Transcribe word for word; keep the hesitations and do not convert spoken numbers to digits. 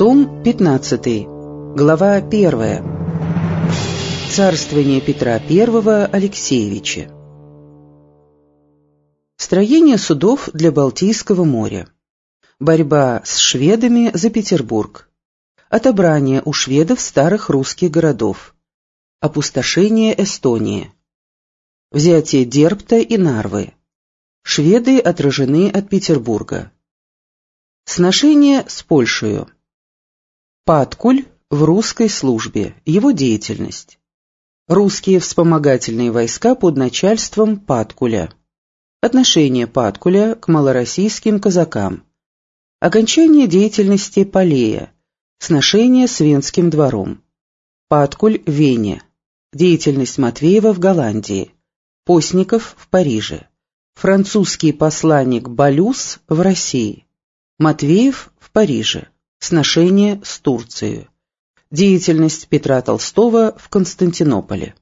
Том пятнадцатый, глава первая. Царствование Петра Первого Алексеевича. Строение судов для Балтийского моря. Борьба с шведами за Петербург. Отобрание у шведов старых русских городов. Опустошение Эстонии. Взятие Дербта и Нарвы. Шведы отражены от Петербурга. Сношение с Польшею. Паткуль в русской службе, его деятельность. Русские вспомогательные войска под начальством Паткуля. Отношение Паткуля к малороссийским казакам. Окончание деятельности Полея. Сношение с Венским двором. Паткуль в Вене. Деятельность Матвеева в Голландии. Постников в Париже. Французский посланник Балюс в России. Матвеев в Париже. Сношение с Турцией. Деятельность Петра Толстого в Константинополе.